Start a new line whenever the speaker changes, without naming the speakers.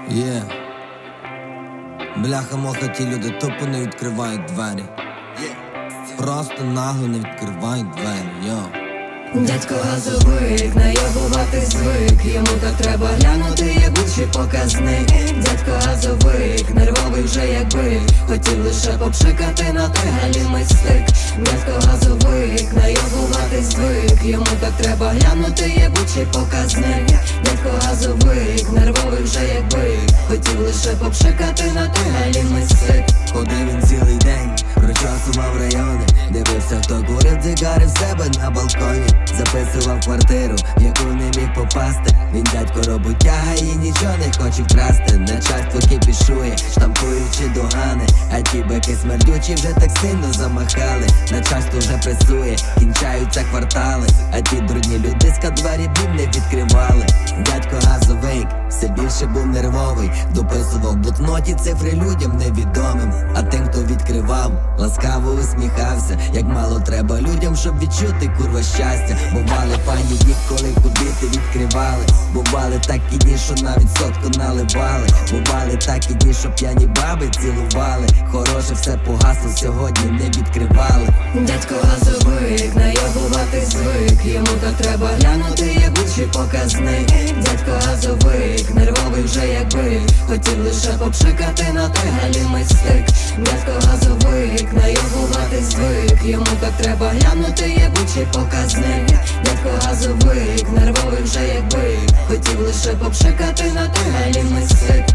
Є Бляха-моха, ті люди тупо не відкривають двері. Просто нагло не відкривають двері, йо.
Дядько газовик, наєбувати звик. Йому так треба глянути, як більший показник. Дядько газовик, нервовий вже як бик. Хотів лише попшикати на той галімий стик. Дядько газовик, наєбувати звик. Йому так треба глянути, як більший показник. Дядько газовик, нервовий вже як бик. Хотів лише попшикати на той галімий стик.
Ходив він цілий день, прочасував райони. Дивився, хто курив цигари в себе на балконі. Записував квартиру, в яку не міг попасти. Він дядько роботяга і нічого не хоче вкрасти. Начальство кипішує, штампуючи догани. А ті бики смердючі вже так сильно замахали. Начальство вже пресує, кінчаються квартали. А ті дурні людиська двері б не відкривали. Дядько газовик все більше був нервовий. Дописував в блокноті цифри людям невідомим. А тим, хто відкривав, ласкаво усміхався. Як мало треба людям, щоб відчути курва щастя. Бували файні дні, коли кубіти відкривали. Бували такі дні, що навіть сотку наливали. Бували такі дні, що п'яні баби цілували. Хороше все погасло, сьогодні не відкривали.
Дядько газовик, наєбувати звик. Йому так треба глянути, як більший показник. Дядько газовик, нервовий вже як бик. Хотів лише попшикати на той галімий стик. Дядько газовик, наєбувати звик. Йому так треба глянути, як більший показник. Дядько газовик, нервовий вже як бик. Хотів лише попшикати на той галімий стик.